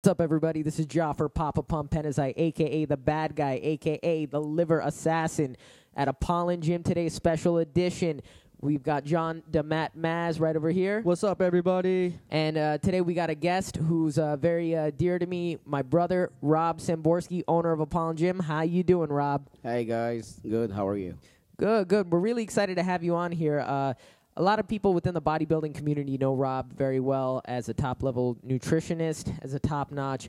up, everybody? This is Joffer Papa Pump Penazai, a.k.a. the bad guy, a.k.a. the liver assassin at Apollon Gym today, special edition. We've got John DeMatt Maz right over here. What's up, everybody? And today we got a guest who's very dear to me, my brother, Rob Samborski, owner of Apollon Gym. How you doing, Rob? Hey, guys. Good. How are you? Good, good. We're really excited to have you on here. A lot of people within the bodybuilding community know Rob very well as a top-level nutritionist, as a top-notch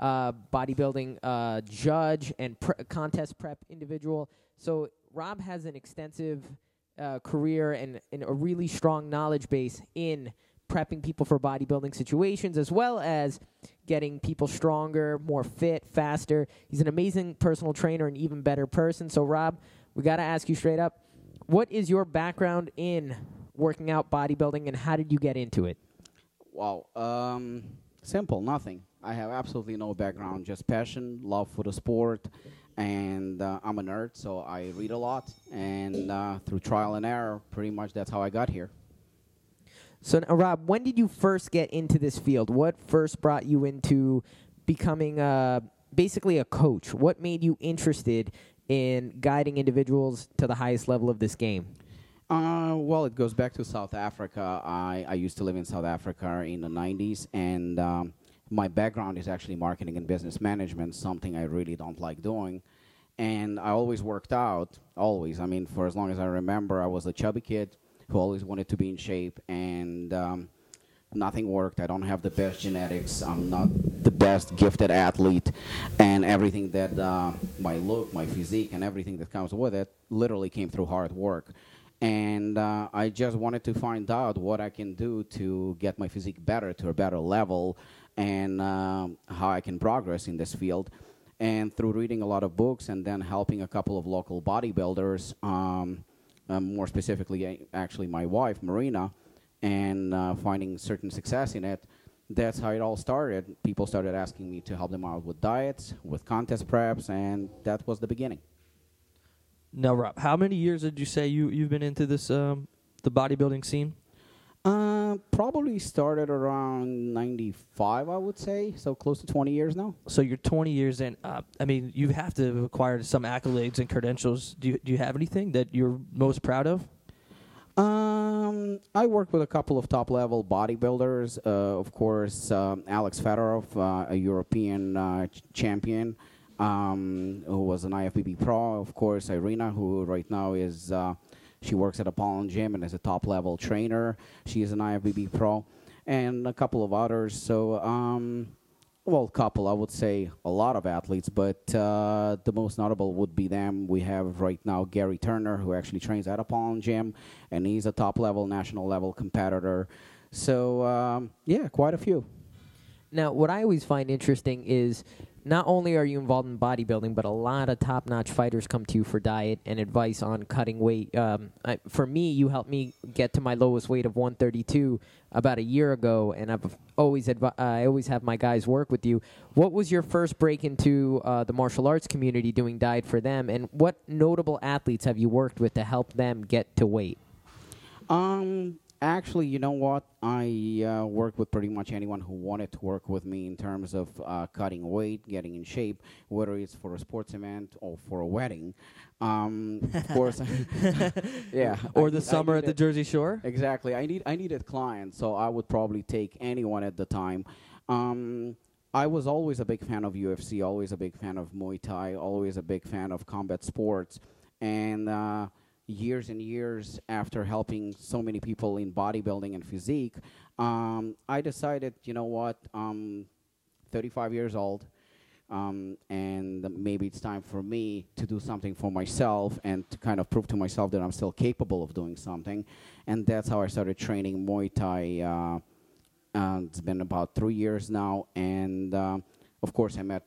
bodybuilding judge and contest prep individual. So Rob has an extensive career and a really strong knowledge base in prepping people for bodybuilding situations, as well as getting people stronger, more fit, faster. He's an amazing personal trainer and even better person. So, Rob, we got to ask you straight up, what is your background in working out, bodybuilding, and how did you get into it? Wow. Simple. Nothing. I have absolutely no background, just passion, love for the sport, and I'm a nerd, so I read a lot, and through trial and error, pretty much that's how I got here. So, now, Rob, when did you first get into this field? What first brought you into becoming basically a coach? What made you interested in guiding individuals to the highest level of this game? Well, it goes back to South Africa. I used to live in South Africa in the 90s, and my background is actually marketing and business management, something I really don't like doing. And I always worked out, always. I mean, for as long as I remember, I was a chubby kid who always wanted to be in shape, and nothing worked. I don't have the best genetics. I'm not the best gifted athlete, and everything that my look, my physique, and everything that comes with it literally came through hard work. And I just wanted to find out what I can do to get my physique better, to a better level, and how I can progress in this field. And through reading a lot of books and then helping a couple of local bodybuilders, more specifically actually my wife, Marina, and finding certain success in it, that's how it all started. People started asking me to help them out with diets, with contest preps, and that was the beginning. Now, Rob, how many years did you say you've been into this the bodybuilding scene? Probably started around 95, I would say, so close to 20 years now. So you're 20 years in. I mean, you have to have acquired some accolades and credentials. Do you have anything that you're most proud of? I work with a couple of top-level bodybuilders. Of course, Alex Fedorov, a European champion, who was an IFBB pro. Of course, Irina, who right now is, she works at Apollon Gym and is a top-level trainer. She is an IFBB pro. And a couple of others. So, well, couple, I would say a lot of athletes, but the most notable would be them. We have right now Gary Turner, who actually trains at Apollon Gym, and he's a top-level, national-level competitor. So, yeah, quite a few. Now, what I always find interesting is not only are you involved in bodybuilding, but a lot of top-notch fighters come to you for diet and advice on cutting weight. For me, you helped me get to my lowest weight of 132 about a year ago, and I always have my guys work with you. What was your first break into the martial arts community doing diet for them, and what notable athletes have you worked with to help them get to weight? Actually, you know what? I worked with pretty much anyone who wanted to work with me in terms of cutting weight, getting in shape, whether it's for a sports event or for a wedding. Of course, yeah. Or the summer at the Jersey Shore? Exactly. I needed clients, so I would probably take anyone at the time. I was always a big fan of UFC, always a big fan of Muay Thai, always a big fan of combat sports, and years and years after helping so many people in bodybuilding and physique, I decided, you know what, I'm 35 years old, and maybe it's time for me to do something for myself and to kind of prove to myself that I'm still capable of doing something. And that's how I started training Muay Thai. It's been about 3 years now, and of course I met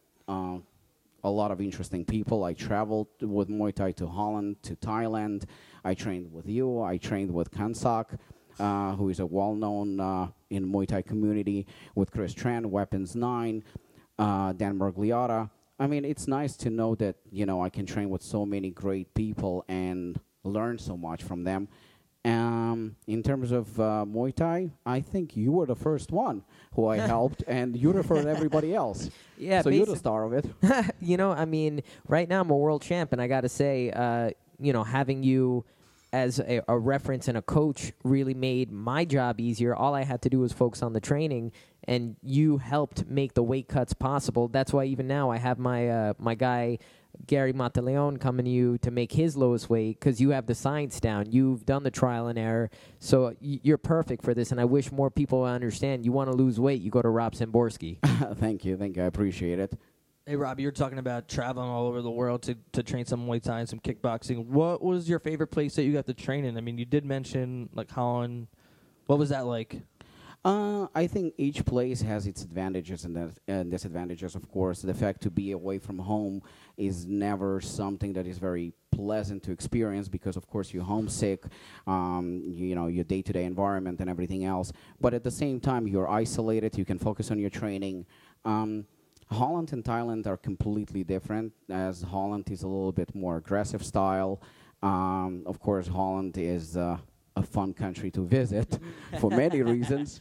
a lot of interesting people. I traveled with Muay Thai to Holland, to Thailand. I trained with you. I trained with Kansak, who is a well-known in Muay Thai community, with Chris Tran, Weapons 9, Dan Mergliotta. I mean, it's nice to know that, I can train with so many great people and learn so much from them. In terms of Muay Thai, I think you were the first one who I helped, and you referred everybody else. Yeah, So you're the star of it. I mean, right now I'm a world champ, and I got to say, having you as a reference and a coach really made my job easier. All I had to do was focus on the training, and you helped make the weight cuts possible. That's why even now I have my guy Gary Monteleone coming to you to make his lowest weight because you have the science down. You've done the trial and error, so you're perfect for this. And I wish more people understand. You want to lose weight, you go to Rob Samborski. Thank you. I appreciate it. Hey, Rob, you were talking about traveling all over the world to train some Muay Thai and some kickboxing. What was your favorite place that you got to train in? I mean, you did mention, like, Holland. What was that like? I think each place has its advantages and disadvantages, of course. The fact to be away from home is never something that is very pleasant to experience because, of course, you're homesick, your day-to-day environment and everything else. But at the same time, you're isolated. You can focus on your training. Holland and Thailand are completely different, as Holland is a little bit more aggressive style. Of course, Holland is a fun country to visit for many reasons.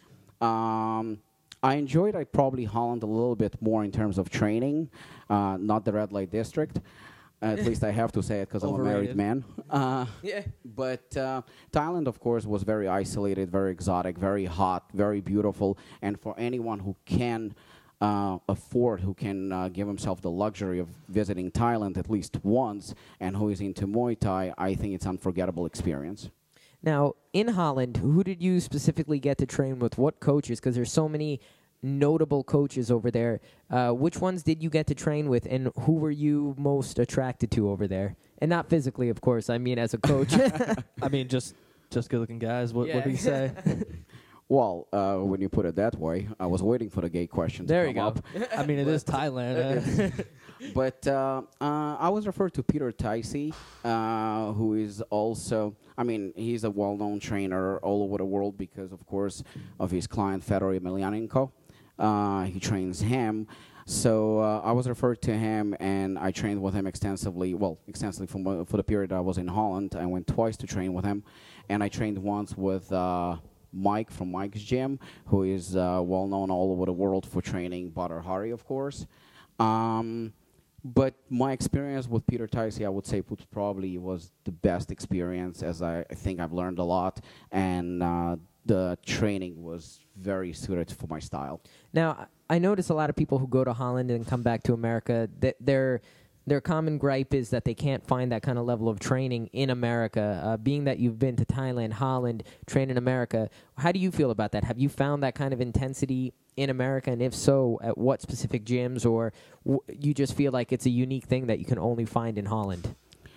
I enjoyed probably Holland a little bit more in terms of training, not the red light district. At least I have to say it because I'm a married man. Yeah. But Thailand, of course, was very isolated, very exotic, very hot, very beautiful. And for anyone who can who can give himself the luxury of visiting Thailand at least once and who is into Muay Thai, I think it's an unforgettable experience. Now, in Holland, who did you specifically get to train with? What coaches? Because there's so many notable coaches over there. Which ones did you get to train with, and who were you most attracted to over there? And not physically, of course. I mean, as a coach. I mean, just good-looking guys. What do you say? Well, when you put it that way, I was waiting for the gay question to there come you go. up. I mean, it is Thailand. But I was referred to Peter Ticey, who is also, he's a well-known trainer all over the world because, of course, of his client, Fedor Emelianenko. He trains him. So I was referred to him, and I trained with him extensively for the period I was in Holland. I went twice to train with him, and I trained once with Mike from Mike's Gym, who is well-known all over the world for training Badr Hari, of course. But my experience with Peter Ticey, I would say, probably was the best experience, as I think I've learned a lot, and the training was very suited for my style. Now, I notice a lot of people who go to Holland and come back to America, that their common gripe is that they can't find that kind of level of training in America. Being that you've been to Thailand, Holland, trained in America, how do you feel about that? Have you found that kind of intensity in America? And if so, at what specific gyms? Or you just feel like it's a unique thing that you can only find in Holland?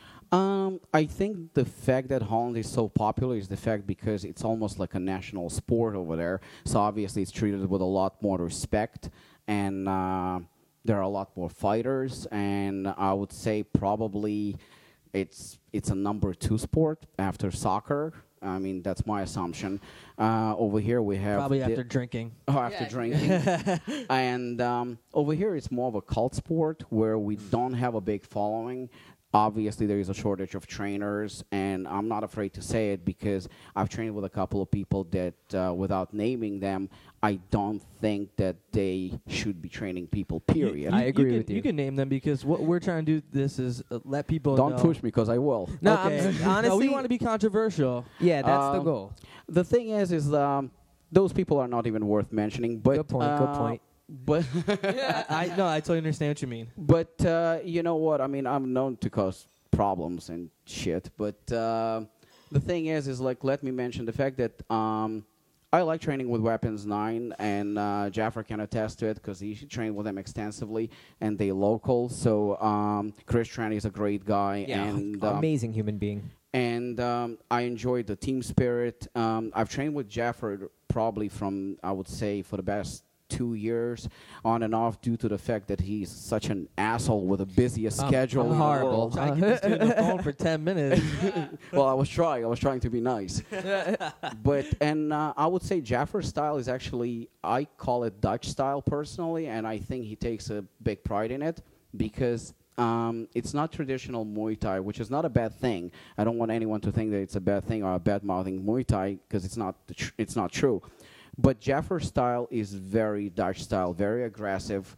I think the fact that Holland is so popular is the fact because it's almost like a national sport over there. So obviously it's treated with a lot more respect, and there are a lot more fighters, and I would say probably it's a number 2 sport after soccer. I mean, that's my assumption. Over here we have... Probably after drinking. Oh, after drinking. And over here it's more of a cult sport where we don't have a big following. Obviously, there is a shortage of trainers, and I'm not afraid to say it because I've trained with a couple of people that, without naming them, I don't think that they should be training people, period. I agree with you. You can name them because what we're trying to do this is let people know. Don't push me because I will. No, okay. honestly, no, we want to be controversial. Yeah, that's the goal. The thing is those people are not even worth mentioning. But, Good point. But I totally understand what you mean. But you know what? I mean, I'm known to cause problems and shit. But the thing is like, let me mention the fact that I like training with Weapons 9, and Jaffer can attest to it because he trained with them extensively, and they local. So Chris Tran is a great guy. Yeah, and amazing human being. And I enjoyed the team spirit. I've trained with Jaffer probably from, I would say, for the best 2 years on and off due to the fact that he's such an asshole with the busiest schedule in the world. I keep this dude on the phone for 10 minutes. Well, I was trying to be nice. But I would say Jaffer's style is actually, I call it Dutch style personally, and I think he takes a big pride in it because It's not traditional Muay Thai, which is not a bad thing. I don't want anyone to think that it's a bad thing or a bad mouthing Muay Thai because it's not true. But Jaffer style is very Dutch style, very aggressive,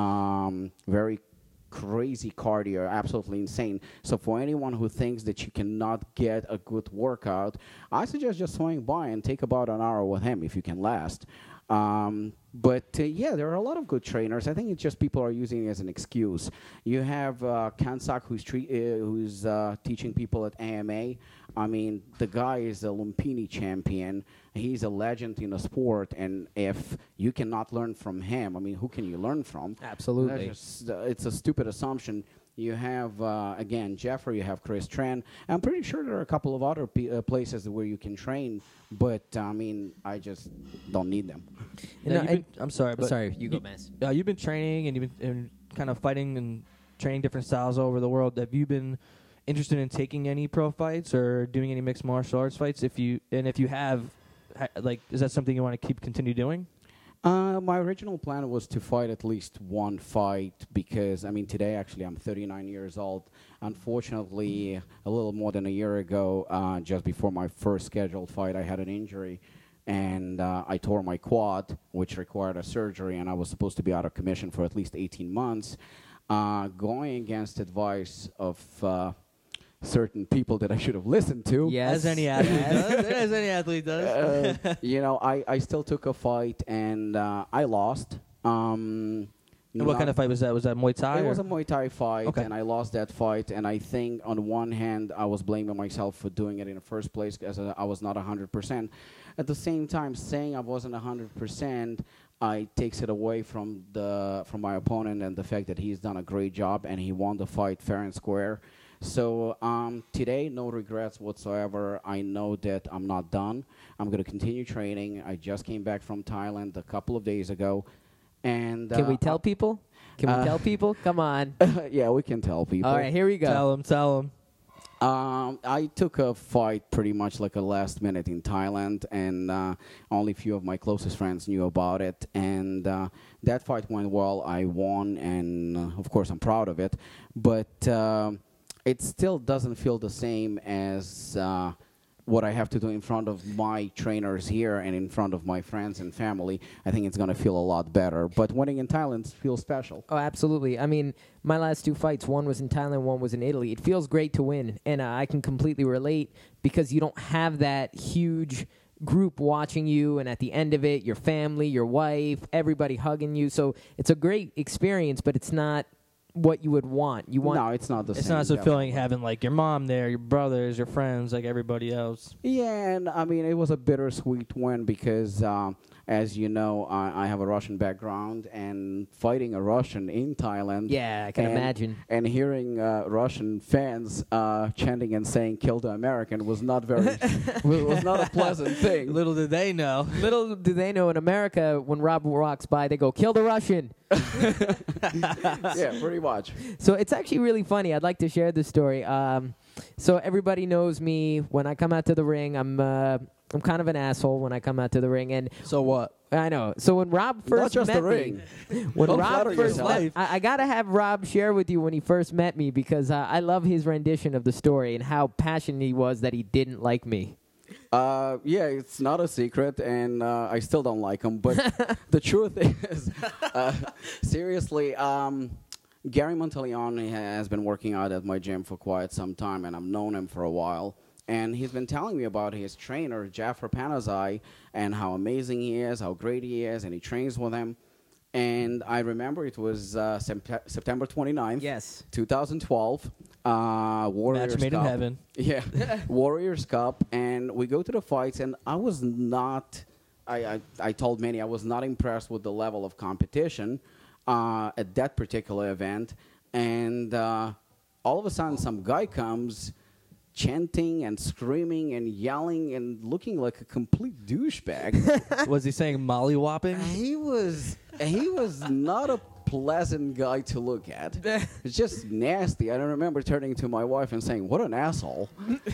very crazy cardio, absolutely insane. So for anyone who thinks that you cannot get a good workout, I suggest just swing by and take about an hour with him if you can last. Yeah, there are a lot of good trainers. I think it's just people are using it as an excuse. You have Kansak, who's teaching people at AMA. I mean, the guy is a Lumpini champion. He's a legend in the sport, and if you cannot learn from him, I mean, who can you learn from? Absolutely. It's a stupid assumption. You have, again, Jeffrey, you have Chris Tran. I'm pretty sure there are a couple of other places where you can train, but, I mean, I just don't need them. I'm sorry, but sorry, you go, Mass. You've been training and you've been kind of fighting and training different styles all over the world. Have you been interested in taking any pro fights or doing any mixed martial arts fights? If you have, is that something you want to continue doing? My original plan was to fight at least one fight because, I mean, today actually I'm 39 years old. Unfortunately, a little more than a year ago, just before my first scheduled fight, I had an injury. And I tore my quad, which required a surgery, and I was supposed to be out of commission for at least 18 months. Going against advice of certain people that I should have listened to. Yes. As any athlete does. I still took a fight, and I lost. And what kind of fight was that? Was that Muay Thai? It was a Muay Thai fight, okay. And I lost that fight. And I think, on one hand, I was blaming myself for doing it in the first place because I was not 100%. At the same time, saying I wasn't 100%, takes it away from my opponent and the fact that he's done a great job and he won the fight fair and square. So today, no regrets whatsoever. I know that I'm not done. I'm going to continue training. I just came back from Thailand a couple of days ago. And Can we tell people? Can we tell people? Come on. Yeah, we can tell people. All right, here we go. Tell them. I took a fight pretty much like a last minute in Thailand, and only a few of my closest friends knew about it. And that fight went well. I won, and of course I'm proud of it. But it still doesn't feel the same as what I have to do in front of my trainers here and in front of my friends and family. I think it's going to feel a lot better. But winning in Thailand feels special. Oh, absolutely. I mean, my last two fights, one was in Thailand, one was in Italy. It feels great to win, and I can completely relate because you don't have that huge group watching you, and at the end of it, your family, your wife, everybody hugging you. So it's a great experience, but it's not what you would want. No, it's not the same. It's not as fulfilling having like your mom there, your brothers, your friends, like everybody else. Yeah, and I mean, it was a bittersweet win because, as you know, I have a Russian background, and fighting a Russian in Thailand. Yeah, I can imagine. And hearing Russian fans chanting and saying "Kill the American" was not was not a pleasant thing. Little did they know. Little do they know, in America, when Rob walks by, they go, "Kill the Russian." Yeah, pretty much. So it's actually really funny. I'd like to share this story. So everybody knows me. When I come out to the ring, I'm kind of an asshole when I come out to the ring. And So what? I know. So when Rob first Not just met the ring. me, when Don't Rob flatter first yourself. met, I gotta have Rob share with you when he first met me because I love his rendition of the story and how passionate he was that he didn't like me. Yeah, it's not a secret, and I still don't like him. But the truth is, seriously, Gary Monteleone has been working out at my gym for quite some time, and I've known him for a while. And he's been telling me about his trainer, Jaffer Panazai, and how amazing he is, how great he is, and he trains with him. And I remember it was September 29th, Yes. 2012, Warriors Match made in Cup. heaven. Yeah, Warriors Cup, and we go to the fights, and I was not. I told many I was not impressed with the level of competition at that particular event, and all of a sudden, some guy comes chanting and screaming and yelling and looking like a complete douchebag. Was he saying molly whopping? He was not a pleasant guy to look at. It's just nasty. I don't remember turning to my wife and saying, "What an asshole."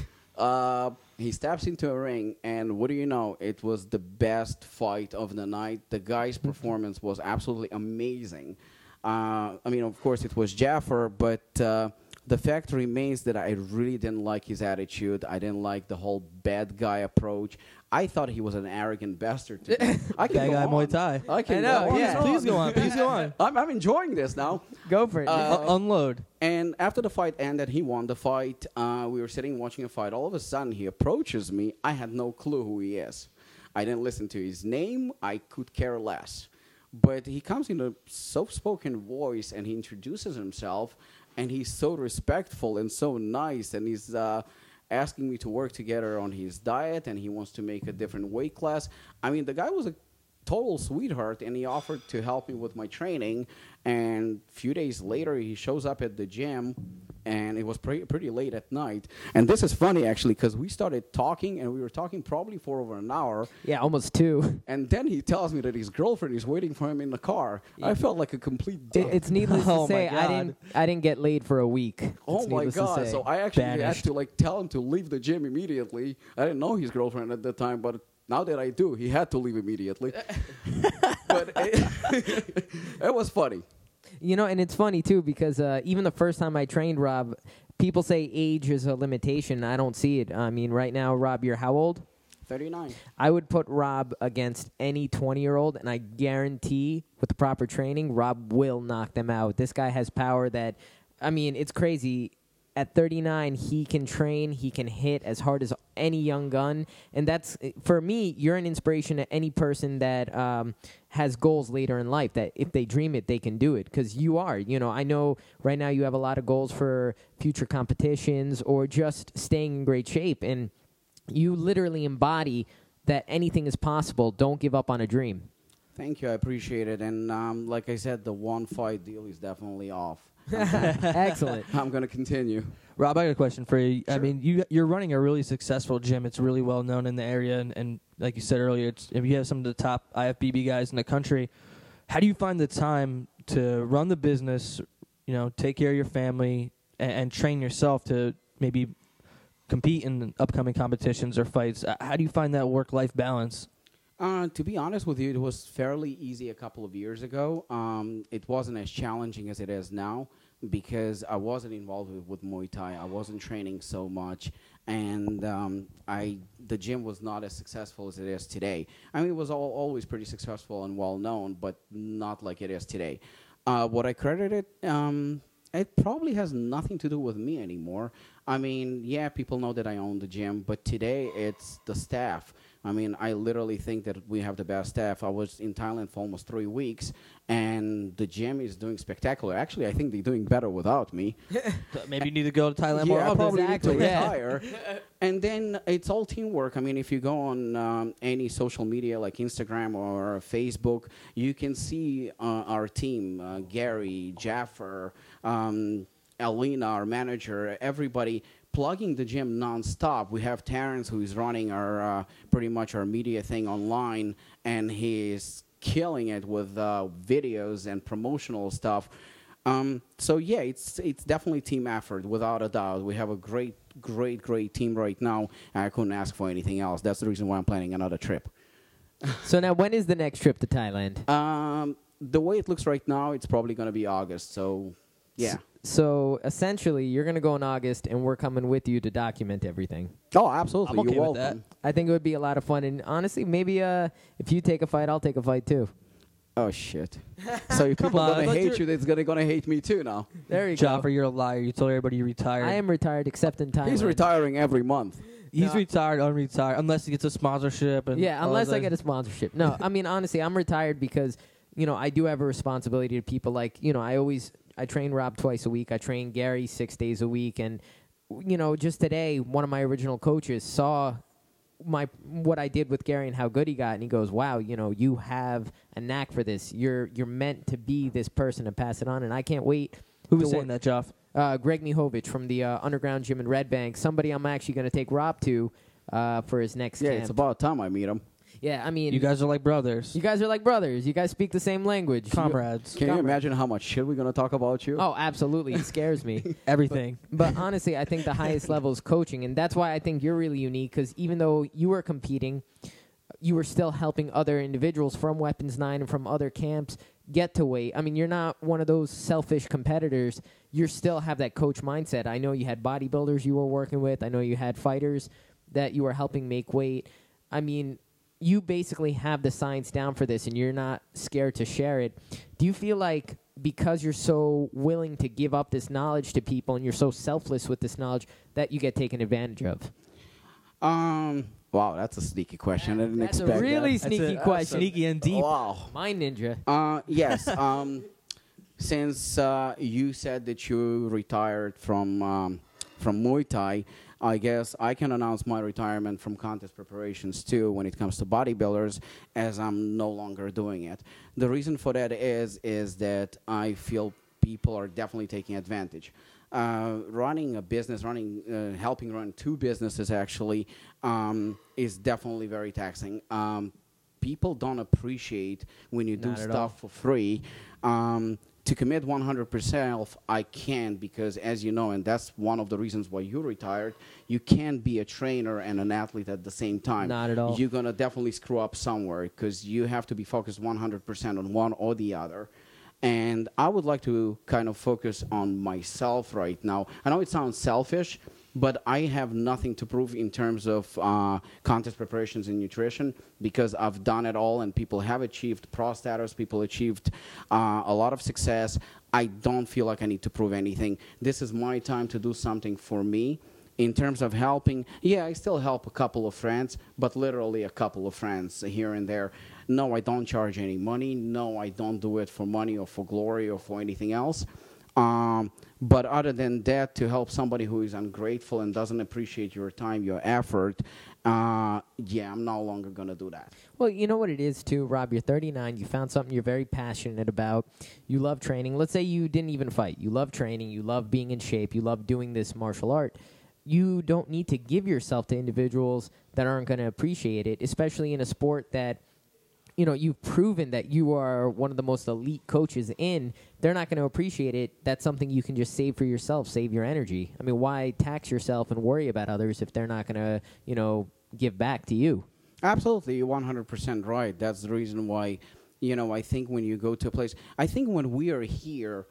He steps into a ring, and what do you know? It was the best fight of the night. The guy's performance was absolutely amazing. I mean, of course, it was Jaffer, but the fact remains that I really didn't like his attitude. I didn't like the whole bad guy approach. I thought he was an arrogant bastard. I can Bad go guy on. Muay Thai. I can I know, go on. yeah. and Please go on. Please go on. I'm enjoying this now. Go for it. Unload. And after the fight ended, he won the fight. We were sitting watching a fight. All of a sudden, he approaches me. I had no clue who he is. I didn't listen to his name. I could care less. But he comes in a soft-spoken voice, and he introduces himself, and he's so respectful and so nice, and he's asking me to work together on his diet, and he wants to make a different weight class. I mean, the guy was a total sweetheart, and he offered to help me with my training. And a few days later, he shows up at the gym, and it was pretty late at night. And this is funny, actually, because we started talking, and we were talking probably for over an hour. Yeah, almost 2. And then he tells me that his girlfriend is waiting for him in the car. I felt like a complete dick. It's needless Oh to say, my God. I didn't get laid for a week. Oh It's my needless to god! say. So I actually Banished. had to tell him to leave the gym immediately. I didn't know his girlfriend at the time, but now that I do, he had to leave immediately. But it was funny. You know, and it's funny too because even the first time I trained Rob, people say age is a limitation. I don't see it. I mean, right now, Rob, you're how old? 39. I would put Rob against any 20-year-old, and I guarantee with the proper training, Rob will knock them out. This guy has power that, I mean, it's crazy. At 39, he can train, he can hit as hard as any young gun. And that's, for me, you're an inspiration to any person that has goals later in life, that if they dream it, they can do it. Because you are. You know, I know right now you have a lot of goals for future competitions or just staying in great shape. And you literally embody that anything is possible. Don't give up on a dream. Thank you, I appreciate it. And like I said, the one fight deal is definitely off. Excellent. I'm going to continue. Rob, I got a question for you. I Sure. mean, you're running a really successful gym. It's really well known in the area, and like you said earlier, you have some of the top IFBB guys in the country. How do you find the time to run the business, take care of your family, and train yourself to maybe compete in upcoming competitions or fights? How do you find that work-life balance? To be honest with you, it was fairly easy a couple of years ago. It wasn't as challenging as it is now because I wasn't involved with Muay Thai. I wasn't training so much, and the gym was not as successful as it is today. I mean, it was always pretty successful and well-known, but not like it is today. What I credit it probably has nothing to do with me anymore. I mean, yeah, people know that I own the gym, but today it's the staff. I mean, I literally think that we have the best staff. I was in Thailand for almost 3 weeks, and the gym is doing spectacular. Actually, I think they're doing better without me. Maybe you need to go to Thailand more Yeah, I often. probably need to Exactly, yeah. retire. And then it's all teamwork. I mean, if you go on any social media like Instagram or Facebook, you can see our team, Gary, Jaffer, Alina, our manager, everybody plugging the gym nonstop. We have Terrence, who is running our pretty much our media thing online, and he's killing it with videos and promotional stuff. So yeah, it's definitely team effort without a doubt. We have a great team right now, and I couldn't ask for anything else. That's the reason why I'm planning another trip. So now, when is the next trip to Thailand? The way it looks right now, it's probably going to be August. So yeah. So essentially, you're going to go in August, and we're coming with you to document everything. Oh, absolutely. I'm okay You're with that. welcome. I think it would be a lot of fun, and honestly, maybe if you take a fight, I'll take a fight too. Oh shit! So if people on, are gonna let's hate do- you, they're gonna hate me too now. There you Jaffer, go. you're a liar. You told everybody you retired. I am retired, except in Thailand. He's retiring every month. He's No. retired, unretired, unless he gets a sponsorship. And Yeah, all unless that. I get a sponsorship. No, I mean, honestly, I'm retired because, I do have a responsibility to people. Like, I train Rob twice a week. I train Gary 6 days a week. And, just today, one of my original coaches saw what I did with Gary and how good he got. And he goes, wow, you have a knack for this. You're meant to be this person and pass it on. And I can't wait. Who was to saying that, Joff? Greg Mihovich from the Underground Gym in Red Bank. Somebody I'm actually going to take Rob to for his next Yeah, camp. it's about time I meet him. Yeah, I mean, You guys are like brothers, you guys are like brothers. You guys speak the same language. comrades, Can you imagine how much shit we're gonna talk about you? Oh, absolutely. It scares me. everything. But honestly, I think the highest level is coaching. And that's why I think you're really unique, because even though you were competing, you were still helping other individuals from Weapons 9 and from other camps get to weight. I mean, you're not one of those selfish competitors. You still have that coach mindset. I know you had bodybuilders you were working with. I know you had fighters that you were helping make weight. I mean, you basically have the science down for this, and you're not scared to share it. Do you feel like because you're so willing to give up this knowledge to people and you're so selfless with this knowledge that you get taken advantage of? Wow, that's a sneaky question. I didn't That's expect a really that. sneaky question. Sneaky and deep. Wow. My ninja. Yes. Since you said that you retired from Muay Thai, I guess I can announce my retirement from contest preparations too when it comes to bodybuilders, as I'm no longer doing it. The reason for that is that I feel people are definitely taking advantage. Running a business, helping run two businesses actually, is definitely very taxing. People don't appreciate when you do Not at all. stuff for free. To commit 100%, I can't, because as you know, and that's one of the reasons why you retired, you can't be a trainer and an athlete at the same time. Not at all. You're going to definitely screw up somewhere because you have to be focused 100% on one or the other. And I would like to kind of focus on myself right now. I know it sounds selfish, but I have nothing to prove in terms of contest preparations and nutrition, because I've done it all, and people have achieved pro status, people achieved a lot of success. I don't feel like I need to prove anything. This is my time to do something for me. In terms of helping, yeah, I still help a couple of friends, but literally a couple of friends here and there. No, I don't charge any money. No, I don't do it for money or for glory or for anything else. But other than that, to help somebody who is ungrateful and doesn't appreciate your time, your effort, yeah, I'm no longer going to do that. Well, you know what it is, too, Rob? You're 39. You found something you're very passionate about. You love training. Let's say you didn't even fight. You love training. You love being in shape. You love doing this martial art. You don't need to give yourself to individuals that aren't going to appreciate it, especially in a sport that, you know, you've proven that you are one of the most elite coaches in. They're not going to appreciate it. That's something you can just save for yourself, save your energy. I mean, why tax yourself and worry about others if they're not going to, you know, give back to you? Absolutely, you're 100% right. That's the reason why, you know, I think when you go to a place, I think when we are here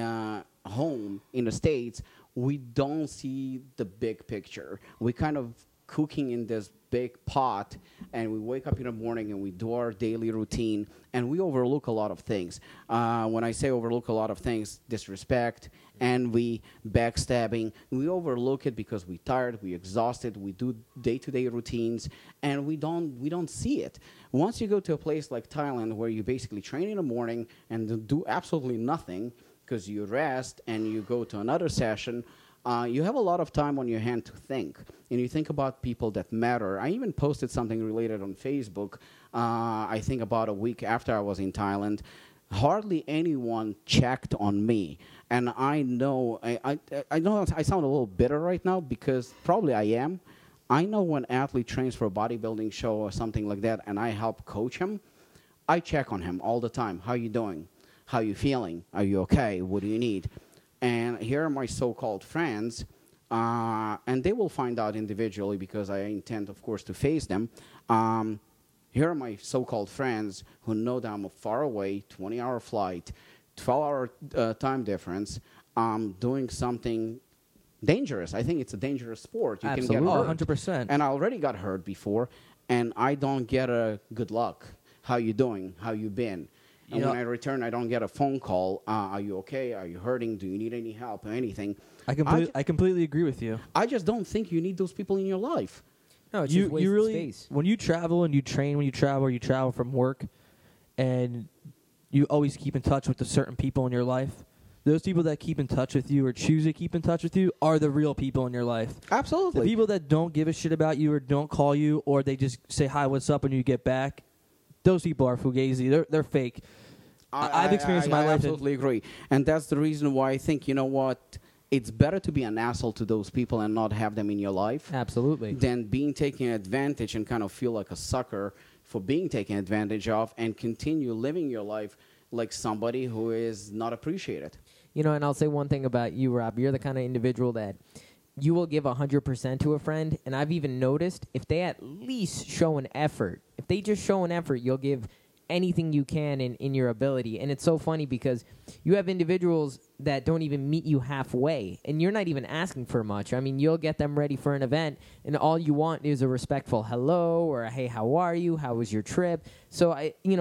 home in the States, we don't see the big picture. We kind of cooking in this big pot, and we wake up in the morning and we do our daily routine, and we overlook a lot of things. When I say overlook a lot of things, disrespect, envy, backstabbing, we overlook it because we're tired, we're exhausted, we do day-to-day routines, and we don't see it. Once you go to a place like Thailand, where you basically train in the morning and do absolutely nothing because you rest and you go to another session, you have a lot of time on your hand to think, and you think about people that matter. I even posted something related on Facebook, I think about a week after I was in Thailand. Hardly anyone checked on me, and I know I know I sound a little bitter right now, because probably I am. I know when an athlete trains for a bodybuilding show or something like that, and I help coach him, I check on him all the time. How you doing? How you feeling? Are you okay? What do you need? And here are my so-called friends, and they will find out individually, because I intend, of course, to face them. Here are my so-called friends who know that I'm far away, 20-hour flight, 12-hour time difference, doing something dangerous. I think it's a dangerous sport. You Absolutely. can get Oh, hurt. 100%. And I already got hurt before, and I don't get a good luck. How you doing? How you been? And when I return, I don't get a phone call. Are you okay? Are you hurting? Do you need any help or anything? I completely agree with you. I just don't think you need those people in your life. No, it's You just wasted really, space. when you travel and you train, when you travel from work, and you always keep in touch with the certain people in your life. Those people that keep in touch with you or choose to keep in touch with you are the real people in your life. Absolutely. The people that don't give a shit about you or don't call you, or they just say hi, what's up when you get back, those people are fugazi. They're fake. I've experienced in my life. I absolutely agree. And that's the reason why I think, you know what, it's better to be an asshole to those people and not have them in your life Absolutely. than being taken advantage and kind of feel like a sucker for being taken advantage of, and continue living your life like somebody who is not appreciated. You know, and I'll say one thing about you, Rob. You're the kind of individual that you will give 100% to a friend, and I've even noticed if they at least show an effort, if they just show an effort, you'll give anything you can in your ability. And it's so funny because you have individuals that don't even meet you halfway, and you're not even asking for much. I mean, you'll get them ready for an event, and all you want is a respectful hello or a, hey, how are you? How was your trip? So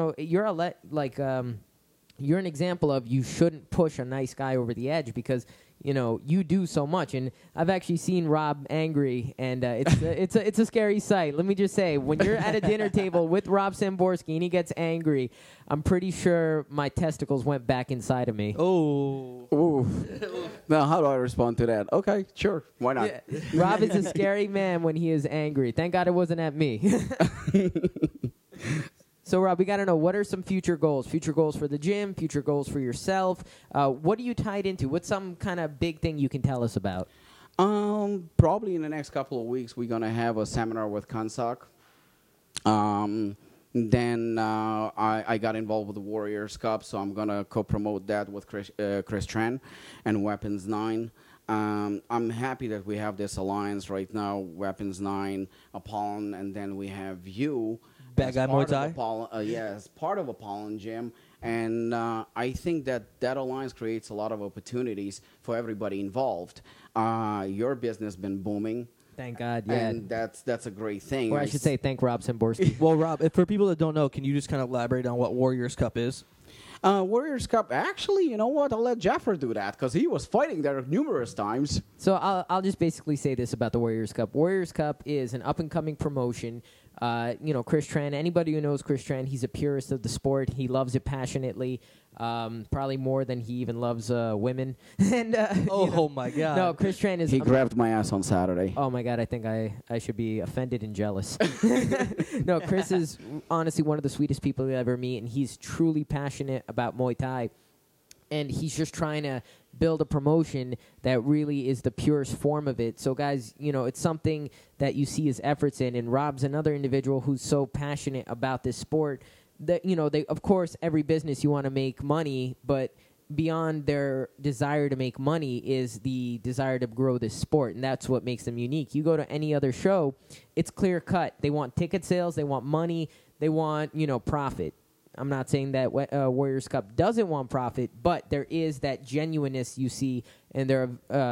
you're an example of you shouldn't push a nice guy over the edge because, you do so much. And I've actually seen Rob angry, and it's a scary sight. Let me just say, when you're at a dinner table with Rob Samborski and he gets angry, I'm pretty sure my testicles went back inside of me. Oh. Ooh. Now, how do I respond to that? Okay, sure. Why not? Yeah. Rob is a scary man when he is angry. Thank God it wasn't at me. So, Rob, we got to know, what are some future goals? Future goals for the gym, future goals for yourself. What are you tied into? What's some kind of big thing you can tell us about? Probably in the next couple of weeks, we're going to have a seminar with Kansak. Then I got involved with the Warriors Cup, so I'm going to co-promote that with Chris Tran and Weapons 9. I'm happy that we have this alliance right now, Weapons 9, Apollon, and then we have you. Bad Guy Muay Thai? As part of Apollon Gym. And I think that alliance creates a lot of opportunities for everybody involved. Your business has been booming. Thank God, yeah. And that's a great thing. Or I should say thank Rob Samborski. Well, Rob, for people that don't know, can you just kind of elaborate on what Warriors Cup is? Warriors Cup, actually, you know what? I'll let Jaffer do that because he was fighting there numerous times. So I'll just basically say this about the Warriors Cup. Warriors Cup is an up-and-coming promotion. Chris Tran, anybody who knows Chris Tran, he's a purist of the sport. He loves it passionately, probably more than he even loves women. And my God. No, Chris Tran is... He grabbed my ass on Saturday. Oh, my God, I think I should be offended and jealous. No, Chris is honestly one of the sweetest people you'll ever meet, and he's truly passionate about Muay Thai. And he's just trying to build a promotion that really is the purest form of it. So, guys, it's something that you see his efforts in. And Rob's another individual who's so passionate about this sport that, of course, every business you want to make money, but beyond their desire to make money is the desire to grow this sport, and that's what makes them unique. You go to any other show, it's clear cut. They want ticket sales, they want money, they want, profit. I'm not saying that Warriors Cup doesn't want profit, but there is that genuineness you see and their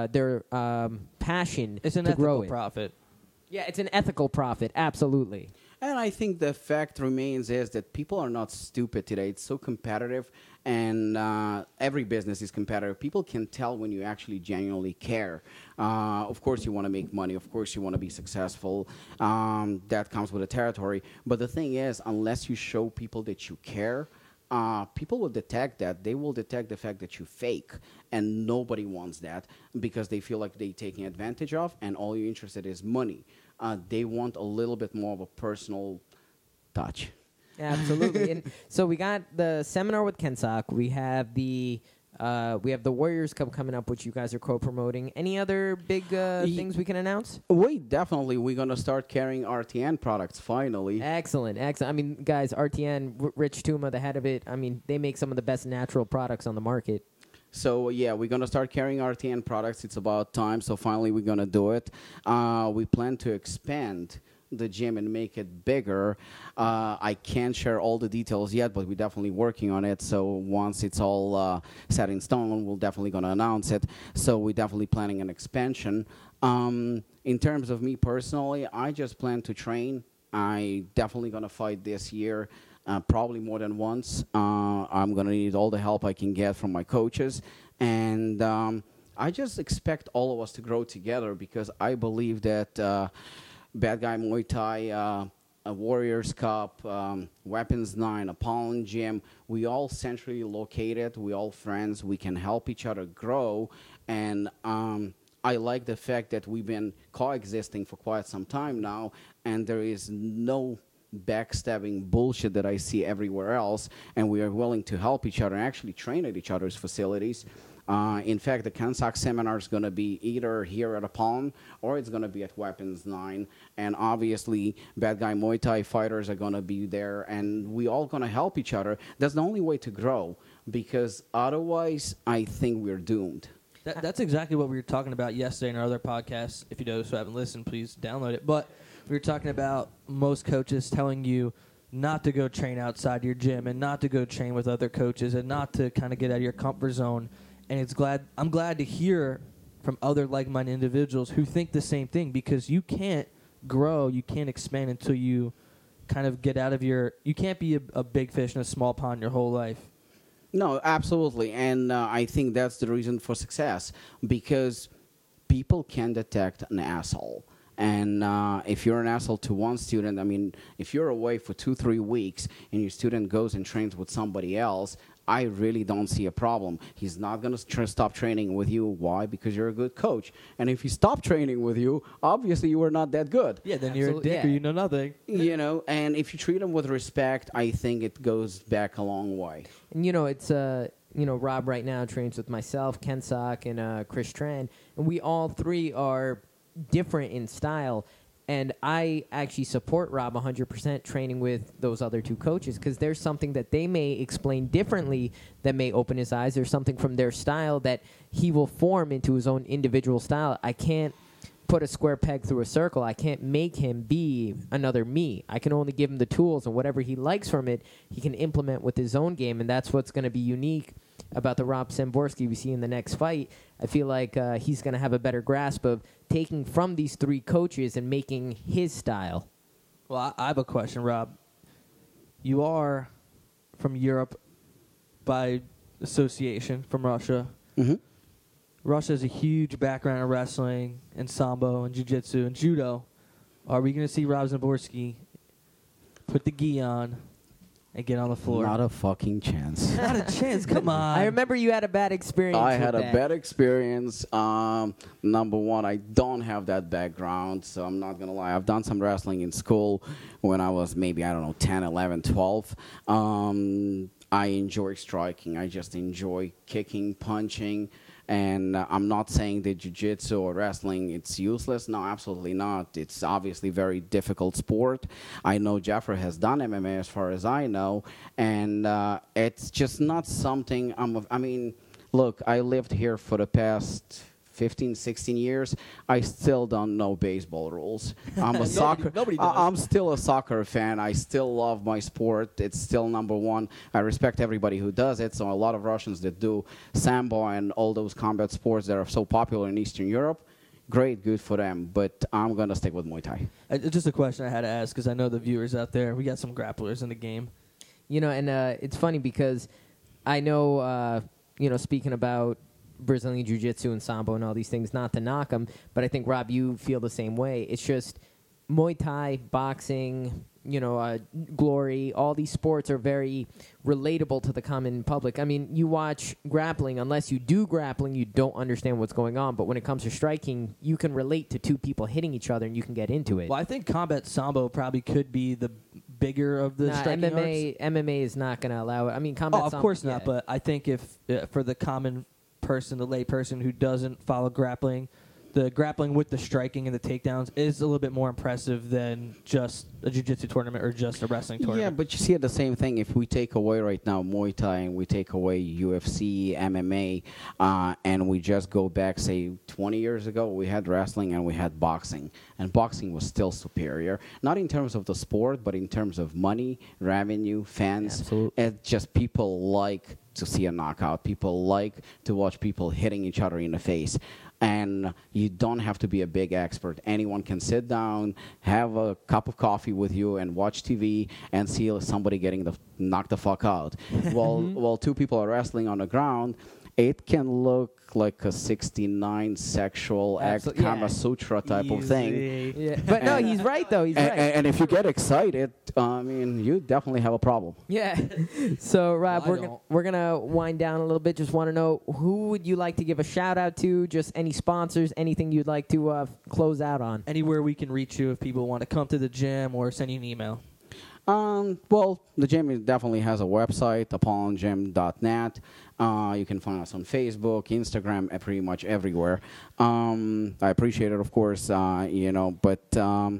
passion it's an to grow ethical it. profit. Yeah, it's an ethical profit, absolutely. And I think the fact remains is that people are not stupid today. It's so competitive, and every business is competitive. People can tell when you actually genuinely care. Of course, you want to make money. Of course, you want to be successful. That comes with the territory. But the thing is, unless you show people that you care, people will detect that. They will detect the fact that you fake, and nobody wants that because they feel like they're taking advantage of, and all you're interested is money. They want a little bit more of a personal touch. Absolutely. And so we got the seminar with Kansak. We have the Warriors Cup coming up, which you guys are co-promoting. Any other big things we can announce? We're going to start carrying RTN products finally. Excellent. I mean, guys, RTN, Rich Tuma, the head of it, I mean, they make some of the best natural products on the market. So, yeah, we're going to start carrying RTN products. It's about time, so finally we're going to do it. We plan to expand the gym and make it bigger. I can't share all the details yet, but we're definitely working on it. So once it's all set in stone, we're definitely going to announce it. So we're definitely planning an expansion. In terms of me personally, I just plan to train. I definitely going to fight this year. Probably more than once. I'm going to need all the help I can get from my coaches. And I just expect all of us to grow together because I believe that Bad Guy Muay Thai, Warriors Cup, Weapons 9, Apollon Gym, we all centrally located. We all friends. We can help each other grow. And I like the fact that we've been coexisting for quite some time now, and there is no backstabbing bullshit that I see everywhere else, and we are willing to help each other and actually train at each other's facilities. In fact, the Kansak seminar is going to be either here at Apollon or it's going to be at Weapons 9, and obviously Bad Guy Muay Thai fighters are going to be there, and we all going to help each other. That's the only way to grow, because otherwise I think we're doomed. That's exactly what we were talking about yesterday in our other podcast. If you those who haven't listened, please download it. But we were talking about most coaches telling you not to go train outside your gym and not to go train with other coaches and not to kind of get out of your comfort zone. And I'm glad to hear from other like-minded individuals who think the same thing, because you can't grow, you can't expand until you kind of get out of you can't be a big fish in a small pond your whole life. No, absolutely. And I think that's the reason for success, because people can detect an asshole. And if you're an asshole to one student, I mean, if you're away for 2-3 weeks and your student goes and trains with somebody else, I really don't see a problem. He's not going to stop training with you. Why? Because you're a good coach. And if he stopped training with you, obviously you were not that good. Yeah, then you're a dick or you know nothing. You know, and if you treat him with respect, I think it goes back a long way. And, it's, Rob right now trains with myself, Ken Sock, and Chris Tran, and we all three are different in style. And I actually support Rob 100% training with those other two coaches, because there's something that they may explain differently that may open his eyes. There's something from their style that he will form into his own individual style. I can't put a square peg through a circle. I can't make him be another me. I can only give him the tools, and whatever he likes from it, he can implement with his own game, and that's what's going to be unique about the Rob Samborski we see in the next fight. I feel like he's going to have a better grasp of taking from these three coaches and making his style. Well, I have a question, Rob. You are from Europe by association, from Russia. Mm-hmm. Russia has a huge background in wrestling and sambo and jiu-jitsu and judo. Are we going to see Rob Samborski put the gi on and get on the floor? Not a fucking chance. Not a chance. Come on. I remember you had a bad experience. I had with a that. bad experience. Number one, I don't have that background, so I'm not going to lie. I've done some wrestling in school when I was maybe, 10, 11, 12. I enjoy striking. I just enjoy kicking, punching. And I'm not saying that jiu-jitsu or wrestling, it's useless. No, absolutely not. It's obviously a very difficult sport. I know Jeffrey has done MMA as far as I know. And it's just not something look, I lived here for the past 15, 16 years. I still don't know baseball rules. I'm a nobody does. I'm still a soccer fan. I still love my sport. It's still number one. I respect everybody who does it. So a lot of Russians that do sambo and all those combat sports that are so popular in Eastern Europe, great, good for them. But I'm going to stick with Muay Thai. Just a question I had to ask, because I know the viewers out there, we got some grapplers in the game. And it's funny because I know, speaking about Brazilian Jiu-Jitsu and Sambo and all these things, not to knock them, but I think, Rob, you feel the same way. It's just Muay Thai, boxing, Glory, all these sports are very relatable to the common public. I mean, you watch grappling, unless you do grappling, you don't understand what's going on, but when it comes to striking, you can relate to two people hitting each other and you can get into it. Well, I think combat sambo probably could be the bigger of the striking arts. MMA is not going to allow it. I mean, combat of sambo, course not, but I think if for the common person, the lay person who doesn't follow grappling, the grappling with the striking and the takedowns is a little bit more impressive than just a jiu-jitsu tournament or just a wrestling tournament. Yeah, but you see, the same thing, if we take away right now Muay Thai and we take away UFC, MMA, and we just go back, say, 20 years ago, we had wrestling and we had boxing. And boxing was still superior, not in terms of the sport, but in terms of money, revenue, fans. Absolutely. It's just people like to see a knockout. People like to watch people hitting each other in the face. And you don't have to be a big expert. Anyone can sit down, have a cup of coffee with you, and watch TV and see somebody getting knocked the fuck out. While two people are wrestling on the ground, it can look like a 69 sexual act, Kama Sutra type of thing. Yeah. But no, he's right, though. He's right. And if you get excited, you definitely have a problem. Yeah. So, Rob, Well, we're gonna wind down a little bit. Just want to know, who would you like to give a shout out to? Just any sponsors, anything you'd like to close out on? Anywhere we can reach you if people want to come to the gym or send you an email. Well, the gym definitely has a website, apollongym.net. You can find us on Facebook, Instagram, pretty much everywhere. I appreciate it, of course, but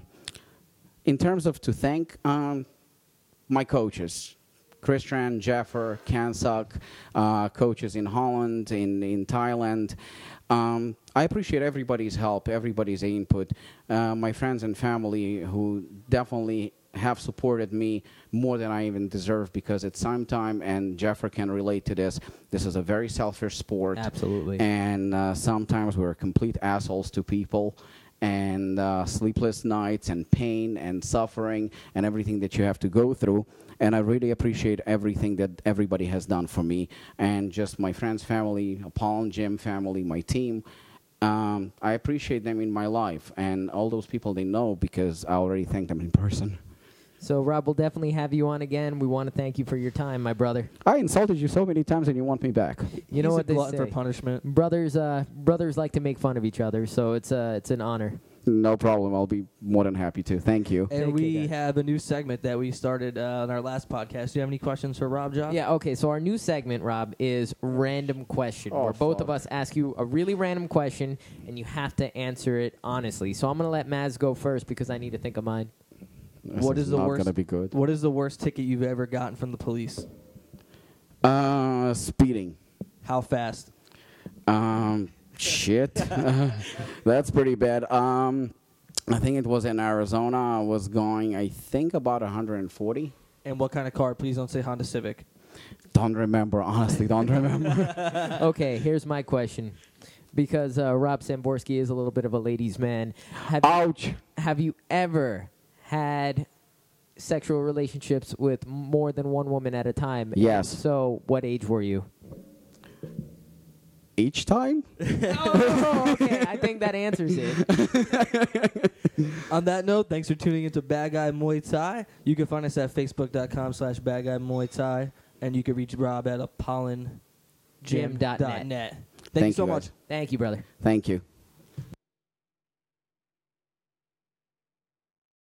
in terms of to thank my coaches, Chris Tran, Jeffer, Kansak, coaches in Holland, in Thailand. I appreciate everybody's help, everybody's input. My friends and family who definitely have supported me more than I even deserve, because it's time, and Jeffrey can relate to this. This is a very selfish sport. Absolutely. And sometimes we're complete assholes to people, and sleepless nights and pain and suffering and everything that you have to go through. And I really appreciate everything that everybody has done for me, and just my friends, family, Paul and Jim family, my team. I appreciate them in my life, and all those people they know, because I already thanked them in person. So, Rob, we'll definitely have you on again. We want to thank you for your time, my brother. I insulted you so many times, and you want me back. You know He's what a they glutton for say. punishment. Brothers like to make fun of each other, so it's an honor. No problem. I'll be more than happy to. Thank you. And Thank you, we guys. have a new segment that we started on our last podcast. Do you have any questions for Rob, Josh? Yeah, okay, so our new segment, Rob, is Random Question, Oh, where both of fuck. us ask you a really random question, and you have to answer it honestly. So I'm going to let Maz go first because I need to think of mine. What is the not worst- gonna be good? What is the worst ticket you've ever gotten from the police? Speeding. How fast? Shit. That's pretty bad. I think it was in Arizona. I was going, I think, about 140. And what kind of car? Please don't say Honda Civic. Don't remember. Honestly, don't remember. Okay, here's my question. Because Rob Samborski is a little bit of a ladies' man. Ouch. Have you ever had sexual relationships with more than one woman at a time? Yes. So what age were you? Each time? Oh, okay. I think that answers it. On that note, thanks for tuning into Bad Guy Muay Thai. You can find us at facebook.com/badguymuaythai, and you can reach Rob at apollongym.net. Thank you Thank so you, much. guys. Thank you, brother. Thank you.